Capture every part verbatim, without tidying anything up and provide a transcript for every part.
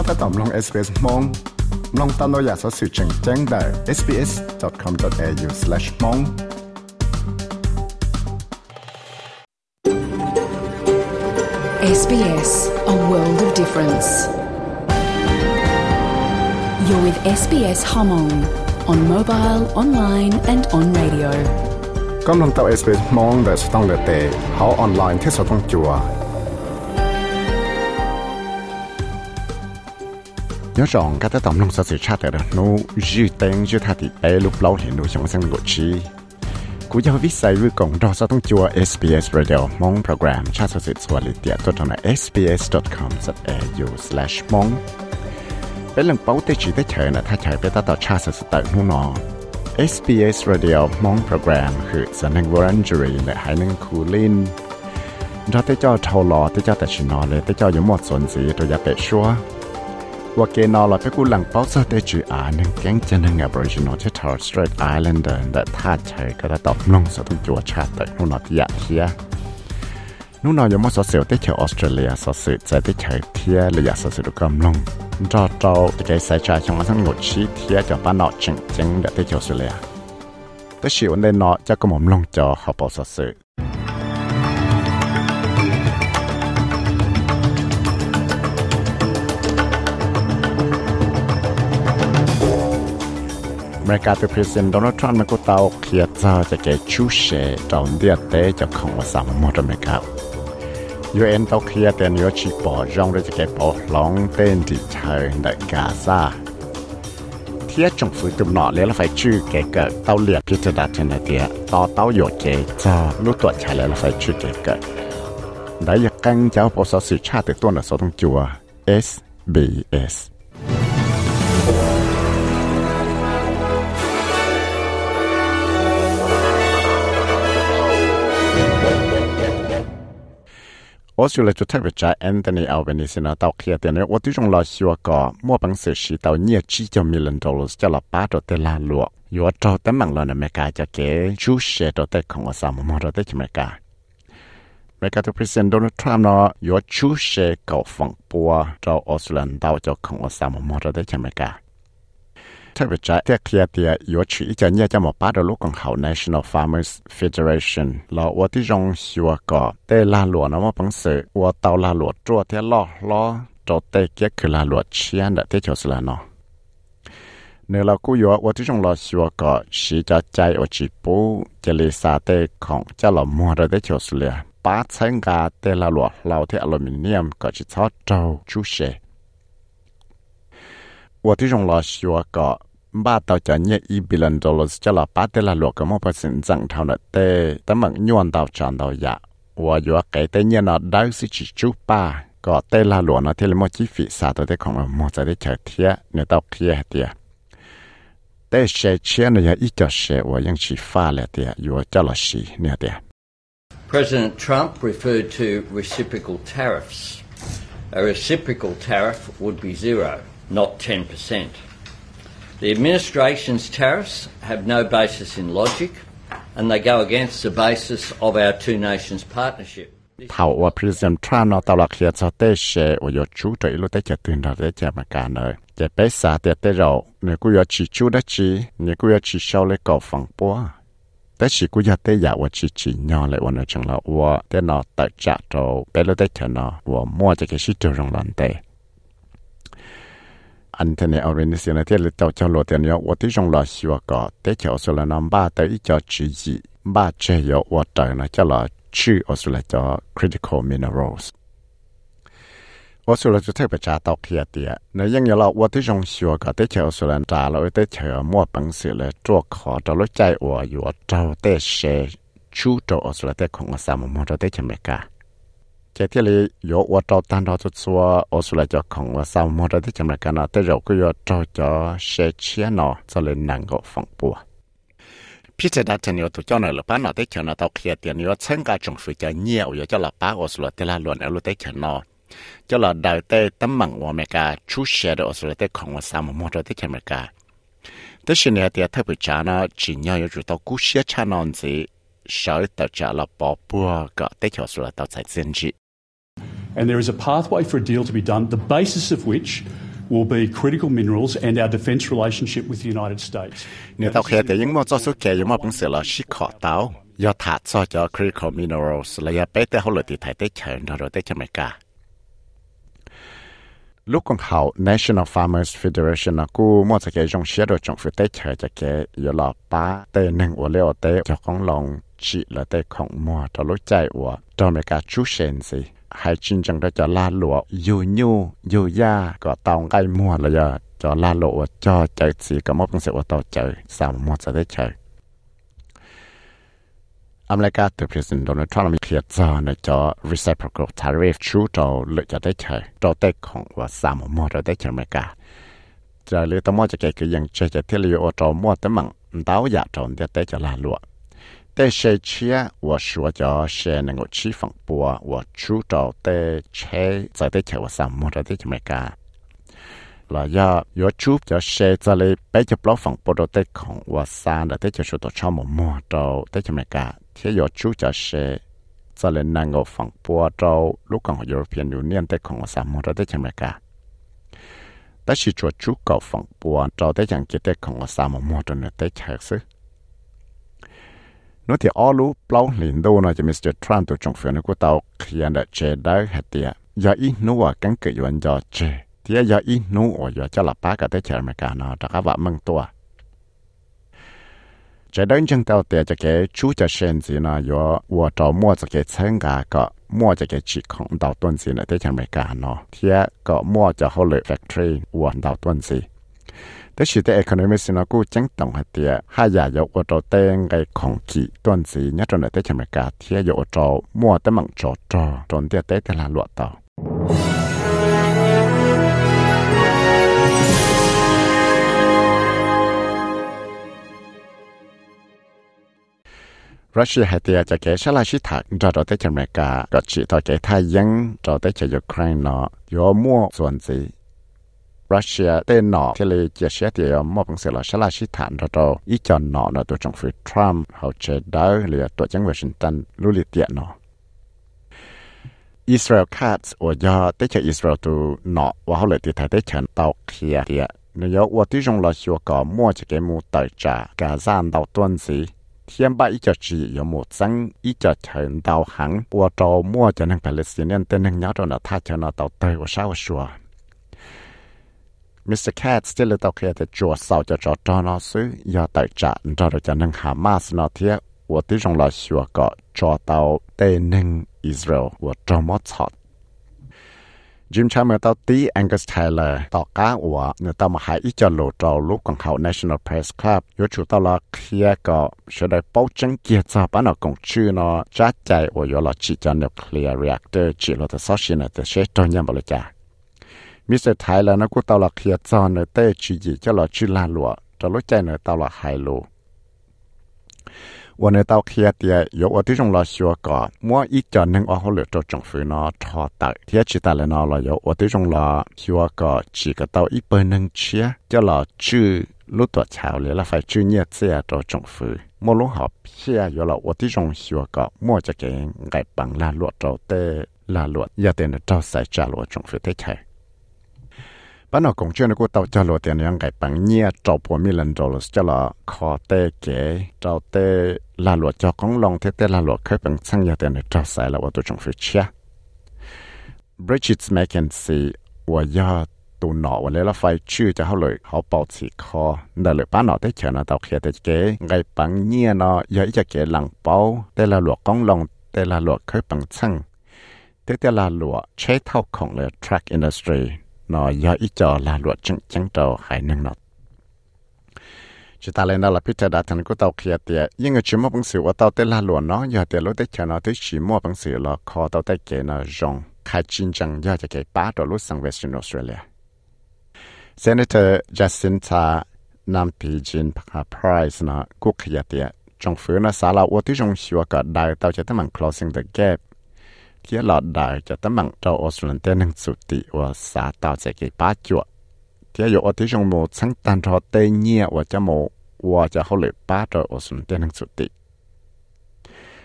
ก็ตอมลง เอส บี เอส มองลองตามเราอยากสอสื่อแจ้งแจ้งได้ เอส บี เอส ดอท คอม ดอท เอ ยู สแลช มองเอส บี เอส A world of difference. You're with เอส บี เอส Hmong on mobile, online and on radio. กำลังต่อ เอส บี เอส มองแต่สต้องเลเตะเขาออนไลน์ที่สต้องจัวยอจองก็จะต้องลงสื่อชาติแต่นู้ยืดเต็งยืดท่าที่เปลุกเล่าเห็นดูช่องเสียงกดชี้กูจะวิสัยวิกงดอสต้องจัว เอส บี เอส Radio มองโปรแกรมชาติสื่อสวัสดิเตียตัวตรงใน เอส บี เอส ดอท คอม ดอท เอ ยู สแลช มองเป็นเรื่องเป้าได้ชี้ได้เฉยนะถ้าเฉยไปตัดต่อชาติสื่อต่างนู่นนอ เอส บี เอส Radio มองโปรแกรมคือสนังวอรันจูรีและหายนึงคูลินเราได้เจ้าทอลอได้เจ้าแต่ชินอเลยได้เจ้าอยู่หมดส่วนสีตัวยาเป็ดชัวว่าเกนอเราไปกูหลังเป้าซะได้จืออ่านหนึ่งแก๊งจะหนึ่ง Aboriginal ที่ Torres Strait Islander แต่ท่าเฉยก็จะตอบลงสะทุ่งจัวชาติแต่นู่นนอที่ยะเทียนู่นนอยังมั่วสอเสียวได้เฉยออสเตรเลียสอสื่อใจได้เฉยเทียเลยอยากสอสื่อดูกำลงจอเจ้าจะใจใส่ใจช่องทั้งหมดชี้เทียจะป้านอเจ๋งเจ๋งเด็ดได้เฉยออสเตรเลียแต่ชิวในนอจะกระหม่อมลงจอเขาเป้าสอสื่ออเมริกาเป็นประธานาธิบดีโดนัลด์ทรัมป์มันก็เตาเคลียร์เจ้าจะเกิดชูเช่ตอนเดียเตะจะของว่าสามมอดอเมริกา ยู เอ็น เตาเคลียร์แต่เนื้อชีปอจงได้จะเกิดปอหลงเต้นที่เธอในกาซาเทียจงฝืนตุ่มหน่อเลี้ยแล้วไฟชื่อเกิดเกิดเตาเลียพิจารณาเช่นเดียต่อเตาโยเจเจ้ารู้ตัวใช้แล้วไฟชื่อเกิดเกิดได้ยังกังเจ้าปอสสื่อชาติตัวหน้าสต้องจัว เอส บี เอสออสเตรเลียจุดที่วิจัยแอนโทนีอัลเบนีสินะเตาเคลียร์เตียนว่าที่จงรอชัวก่อมั่วบังเสียชีเตาเนี่ยจีจะมิลลิอนดอลลาร์จะละป้าตัวเตลาลวกอยู่ว่าเราแต่มังลอนอเมริกาจะเก๋ชูเชตัวเตของอสามมอตัวเตอเมริกาอเมริกาตัวประธานาธิบดีโดนัลด์ทรัมป์เนาะอยู่ว่าชูเชเก่าฝั่งปัวเราออสเตรเลียเตาจะของอสามมอตัวเตอเมริกาถ้าวิจัยเทียเคลียร์เตียอยู่ชี้จะเนี่ยจะมาป้าตัวลูกของเขา National Farmers Federation แล้วว่าที่จงชัวก่อเตลาหลวนะว่าปังเสือว่าเตาลาหลวจั่วเทียล้อล้อจดเตเกียคือลาหลวเชียนแต่เที่ยวสละเนาะเนื้อเรากูอยู่ว่าที่จงรอชัวก่อชีจะใจอจิปูจะเลซาเตของเจ้าหล่อมัวเราได้เที่ยวสละป้าใช้กาเตลาหลวเราที่อลูมิเนียมก็จะทอดเจ้าชูเชว่าที่จงรอชัวก่อบ้าต่อจากเนี่ยอีบิลลิอนดอลลาร์จะละป้าเตลาหลวกก็มั่วประสิทธิ์จังเท่านั้นเต้แต่มันย้อนดาวจานดาวยาว่าอยู่ว่าไก่เต้เนี่ยน่ะได้สิจิจูป้าก็เตลาหลวงนะที่เราไม่จีฟิสาตัวเต้ของเรามั่วจะได้เฉยเทียเนี่ยดาวเทียเทียเต้เชเชียเนี่ยอีจะเชว่ายังชีฟ้าเลยเทียอยู่ว่าจะละชีเนี่ยเทีย President Trump referred to reciprocal tariffs. A reciprocal tariff would be zero, not ten percent.The administration's tariffs have no basis in logic, and they go against the basis of our two nations partnership. เท่าว่า President Trump เนาะตลอดเคลียร์จะเตะเชว่าอยู่ชูตัวอีลูได้จะตื่นเราได้จะมาการเลยจะไปสาเตะเตะเราเนี่ยกูอยากชี้ชูได้ชี้เนี่ยกูอยากชี้เช่าเลยก่อฟังปัวแต่ชี้กูอยากเตะอยากว่าชี้ชี้ย้อนเลยวันนี้จังเราว่าเตะเนาะแต่จะเราไปแล้วได้เถอะเนาะว่ามั่วจะแค่ชี้ตัวรงหลันเตะอันเทนเอาเรนิเซียนที่เราจะโหลดเดียวว่าที่จงรอชัวก็แต่เจ้าสุลนามบ้าแต่อีจะจีจีบ้าเจียวว่าแต่นะจะรอชื่อออสเตรเลียจะ critical minerals ออสเตรเลียจะเทประชาตอกเทียเตียในยังยาเราว่าที่จงชัวก็แต่เจ้าสุลนจ่าเราแต่เจ้ามั่วปังเสือเลยตัวขอจะลดใจว่าอยู่เจ้าแต่เชชูตัวออสเตรเลียของสามมอตัวแต่อเมริกาเจ้าที่เลยยกว่าเราตันเราจะชัวออสเตรเลียจะของว่าสามมอตัวที่อเมริกานะแต่เราก็ยกเราจะเชเชียนอจะเลยนั่งก็ฟังปัวพิจารณาเนียตัวเจ้าหน่อยหรือป้าหน่อยได้เชิญเราต้องเคลียร์เตียนว่าเช่นการจงฝึกจะเงี่ยวอยู่เจ้าหลับป้าออสเตรเลียแต่ละล้วนเอาลูกได้เชิญนอเจ้าหลับดาวเต้ตั้มมังว่าอเมริกาชูเชียร์ออสเตรเลียของว่าสามมอตัวที่อเมริกาแต่สิ่งนี้เดียถ้าพิจารณาจีนอยู่จุดตัวกู้เชียชานอนสิใช้แต่จะหลับปอปัวก็ได้เชิญออสเตรเลียตัวใส่เส้นจี And there is a pathway for a deal to be done, the basis of which will be critical minerals and our defence relationship with the United States. Nếu tao khi thì những món cho số kẻ những món bằng sự là xí khó tao, do thả cho cho critical minerals là do bé tới hậu lợi thì thấy tới chợ nó rồi tới cho mày cả. Lúc còn hậu National Farmers Federation là cô mua cho cái dòng xe đồ trong phía tới chợ cho cái do là ba tới nâng của leo tới cho con lòng chỉ là tới không mua cho lối chạy của cho mày cả chú sen gì. Hai chân chẳng đã cho la lụa dù nhu dù ya có tàu ngay mua là giờ cho la lụa cho chạy gì có một con sự tàu chạy sao mua sẽ tới chạy. America từ President Donald Trump khiết cho nó cho reciprocal tariff chú cho lợi cho tới chạy cho tới không và sao mua cho tới chạy America. Giờ liệu tao mua cho cái cái 样 chơi cho thiết liệu ô tô mua tới mặn đáo giả trộn tới tới cho la lụa. Tại xe chia và số cho xe năng chi phẳng bùa và chú trò tại xe在在车上摸着在这么干，là do do chú cho xe cho lấy bé cho block phẳng bùa tại không và xa là tại cho số tổ cho một mua trâu tại这么干，thế do chú cho xe cho lấy năng ngộ phẳng bùa trâu lúc còn European Union tại không và xa mua tại这么干，但是做chú cầu phẳng bùa trâu tại chẳng cái tại không và xa một mua trâu nữa tại车xứ. Nói thì ở lúc lâu liền đâu nó cho mít tơ Trump tổ chức phiên của tàu khiên đã chế đỡ hết tiệt, giờ ít nữa cắn cự yuan giờ chế, thì giờ ít nữa giờ cho là ba cái tới chơi mà cả nó đã các bạn mừng tua. Chế đỡ chân tàu tiệt cho cái chú cho sen gì nó giờ và trò mua cho cái chân gà có mua cho cái chỉ không tàu tuần gì nữa tới chơi mà cả nó, thì có mua cho họ lợi factory và tàu tuần gì. Thế thì tại economist nó cũng chẳng đồng hạt tiệt hai nhà dầu ô tô tên cái không kỳ tuần gì nhất trong này tới chậm cả thì dầu ô tô mua tới mảng trò trò tròn tiệt tới là loạt tàu. Russia hạt tiệt cho cái sát la xí thạc cho tới chậm cả có chỉ cho cái Thái Dân cho tới cho Ukraine nó có muaส่วนgì Russia tên nọ thì là chia sẻ thì một bằng sự là sẽ là sĩ thản ra đó ý chọn nọ là tổ chức phía Trump hậu chế đỡ là tổ chức Washington lưu liệt tiện nọ Israel Katz ở do tới cho Israel từ nọ và hậu lợi thì thấy tới trận tàu kia thì nếu ở tí trong là xua có mua cho cái mua tài trả cả gian tàu tuần gì thiên ba ý cho chỉ có một dân ý cho trận tàu hẳn và tàu mua cho nên Palestinian tên nên nhớ trong là thay cho nó tàu tây và sao xua mít tơ Katz ที่เราต้องเคยจะจวดสาวจะจอดจอนอซื้อยาแต่จะจอดจะนั่งหามาสนอเทียว่าที่จงเราชัวก็จอดเตาเตนึงอิสราเอลว่าจอมอดสอดจิมชาเมื่อเตาตีแองกัสไทเลอร์ต่อก้าว่าเนื้อเตามาหายอีจอโหลจอลูกของเขา National Press Club ยชูเตาละเคลียก็เชื่อได้ป้องจังเกียรติป้านอกงชื่อนอจัดใจว่าอยู่ละจีจอนิวเคลียร์ reactor จีเราจะซอชินจะเช็ดตัวยังบริจามิสเตอร์ไทยแล้วนะกูตาละเคลียร์จอนเนเต้จีจีจะละชื่อลาลัวจะรู้ใจเนตาละไฮโลวันเนตาเคลียร์เตียยกว่าที่จงละชัวก่อนมัวอีจอนนึงอ๋อเขาเหลือตัวจงฝืนอทอตักเทียจิตาเลยนอละยกว่าที่จงละชัวก่อจีกตาอีเปิลนึงเชียจะละชื่อรู้ตัวชาวเลยละไฟชื่อเนี่ยเสียตัวจงฝืนมัวรู้หอบเชียยกละว่าที่จงชัวก่อมัวจะเก่งไก่ปังลาลัวเจ้าเต้ลาลัวยาเต้นเจ้าใส่จ่าลัวจงฝืนเต้ใช่บ้านเราคงเชื่อในกูเต่าจะโหลดเตียนยังไงปังเนี่ยจอบหัวมิลันดอลส์จะละคอเตเก๋เจ้าเตลาหลวดจอของลองเทเตลาหลวดเคยเป็นช่างยาเตียนเจ้าสายแล้วว่าตัวจงฟิชเชียบริจิตส์แมคเคนซีว่ายาตัวหนอวันเลยละไฟชื่อจะเขาเลยเขาเป่าสีคอแต่เลยป้าหนอได้เชิญนะเต่าเขียเตเก๋ไงปังเนี่ยเนาะยาอีจะเก๋หลังเป้าเตลาหลวดของลองเตลาหลวดเคยเป็นช่างเตเตลาหลวดใช้เท่าของเลย track industry nó do ít cho là luật chứng chứng đầu hải năng nọ. Chỉ ta lên đó là Peter đã thành của tàu kia tiệt, nhưng người chỉ mua bằng sự của tàu tên là luật nó, giờ tiệt lúc tới chờ nó tới chỉ mua bằng sự là kho tàu tới kia nó rong khai chiến tranh do cho cái bá đồ lúc sang Western Australia. Senator Jacinta Nampijin Price nó cũng kia tiệt, trong phía nó xả là ô tí trong xưa cả đại tàu cho tới bằng closing the gap. Kia lọt đại cho tấm bằng châu Australia tên năng sụt tị và xã tạo sẽ cái bá chuột. Kia dụ ở tí trong một sáng tan cho tên nhẹ và cho một và cho hậu lệ bá châu Australia tên năng sụt tị.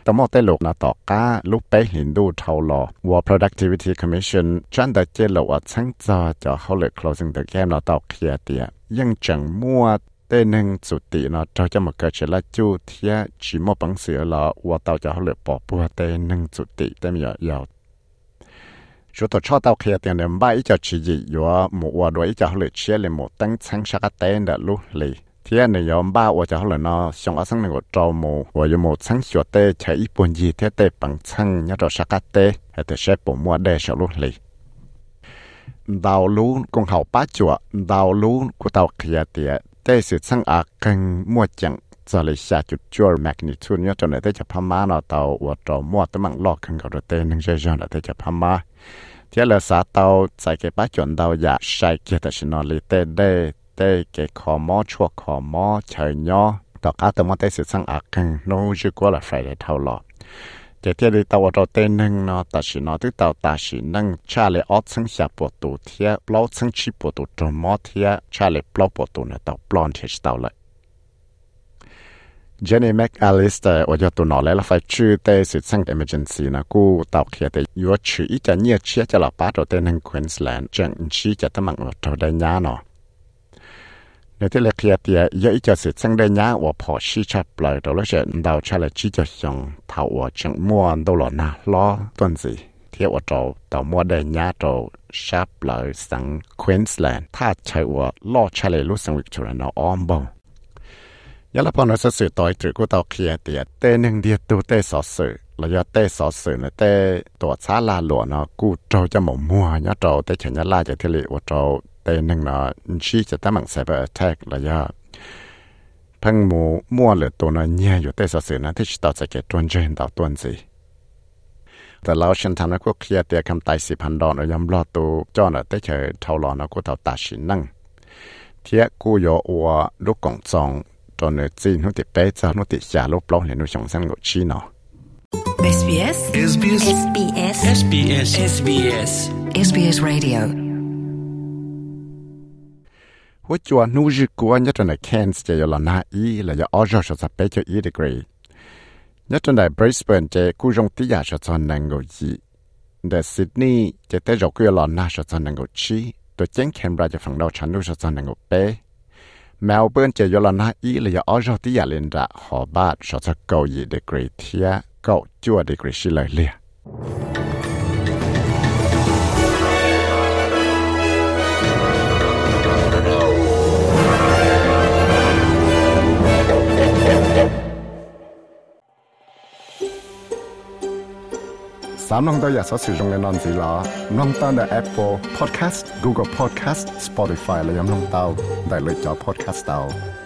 ต่อมาแต่ลูกนะต่อก้าลูกไปเห็นดูเท่าหล่อว่า productivity commission จันได้เจลว่าทั้งจะจะเขาเลย closing the gap นะต่อเคลียร์เตียยังจังมั่วเต้นหนึ่งสุดตีนะเราจะมาเกิดเชลัดจูเทียชิมอปังเสือละว่าต่อจะเขาเลยปอปัวเต้นหนึ่งสุดตีแต่ไม่ยาวช่วงต่อชอบต่อเคลียร์เตียนเดิมบ้าอีจะชี้จีอยู่ว่าหมู่ว่าด้วยอีจะเขาเลยเชี่ยเลยหมู่ตั้งชั้นชักเต้นเดลุเลยเทียนยอมบ้าว่าจะเขาเลยนะช่องอาศัยหนึ่งก็จอมูว่าอยู่หมู่ชั้นชัวเต้ใช้อีปุ่นยีเทียเต้ปังชั้นยัดเราชักเต้ให้แต่ใช้ปุ่มมัวเดชลุเลยดาวลุ้นกงเขาป้าจั่วดาวลุ้นกูต่อเคลียร์เตียได้สื่อชั้นอากังมัวจังจะเลยชาจุดจั่วแมกนิทูดเนี่ยจนได้จะพม่าเนาะต่อว่าจอมัวตั้งมังลอกขังกับเต้หนึ่งเจ้าได้จะพม่าเทียเลยสาเตาใส่เก็บป้าจวนดาวอยากใช้เกียรติชนเลยเต้ได้ได้เก็บขอมอชัวขอมอเฉยย่อต่อการตัวมันได้สื่อชั้นอากังโน้จะกว่าละไฟได้เท่าหลอดเจ้าเทียเลยตัวเราเต้นหนึ่งเนาะแต่สิเนาะที่ตัวตาสินั่งชาเลยออดชั้นชาปวดตัวเทียปล้อชั้นชีปวดตัวจมอเทียชาเลยปล้อปวดตัวเนี่ยตัวปล้อนเทียตัวเลยเจนนี่แม็กอลิสเตอร์ว่าจะตัวหนอแล้วไฟชื่อเตะสุดชั้น emergency นะกูตัวเขียนแต่ยัวชื่ออีจะเนี่ยเชี่ยจะหลับป้าตัวเต้นหนึ่งควีนส์แลนด์จังชี้จะตั้งมันตัวได้ยาเนาะในที่เล็กเขียนเตียยัวอีจะสุดชั้นได้ยาว่าพอชี้ชับเลยตัวแล้วเช่นดาวชาเลยชี้จะส่งเท่าว่าจังมัวตัวหล่อนะล้อต้นสิเที่ยวว่าตัวตัวมัวได้ยาตัวชับเลยสังควีนส์แลนด์ถ้าใช้ว่าล้อชาเลยรู้สังวิกตอเรียนอ้อมบ่ยาละพอนสื่อต่อยตรึกกูต่อเคลียร์เตียเต้หนึ่งเดียตัวเต้สอสื่อแล้วยาเต้สอสื่อเนี่ยเต้ตัวช้าลาหลวงเนาะกูโจจะหมกมัวยาโจเต้เฉียนยาลาจะที่เหลือว่าโจเต้หนึ่งเนาะชี้จะตั้งมังไซเบอร์แอทแทกแล้วยาพังมูมัวเหลือตัวเนาะเนี่ยอยู่เต้สอสื่อนะที่ต่อจะเกิดตัวเจนต่อตัวสิแต่เราฉันทำนะกูเคลียร์เตียคำไต่สิบพันดอนยำรอตัวจ้อเนาะเต้เฉยเท่าหลอนะกูเท่าตาชินนั่งเทียกูโยอัวลูกกงซองตอนนี้จีนเขาติดเป๊ะจะเขาติดยาลบล้อเห็นดูช่องสั้นกว่าชีเนาะเอส บี เอสเอส บี เอสเอส บี เอสเอส บี เอส เอส บี เอสเอส บี เอส Radio หัวจวนนู้จิกวนยัดจนได้แคนส์จะยอลนาอีและยาออจอชจะเป๊ะจะอีดีกรียัดจนได้บริสเบนจะกู้จงที่ยาชจะนังกว่าอีแต่ซิดนีย์จะเตะจกุยลอนาชจะนังกว่าชีตัวเจ้งแคนบราจะฝั่งเราฉันดูชจะนังกว่าเป๊ะเมลเบิร์นจะยอลนาอีเลยออจอที่ยาเลนดาหอบาดชอจะเกายีดีกรีเทียเกาจั่วดีกรีชิเลยเลียสามน้องตัวอยากสอสื่อตรงในนอนสีล้อน้องตั้งแต่ Apple Podcast Google Podcast Spotify และยังน้องเต้าได้เลยจอ Podcast เต้า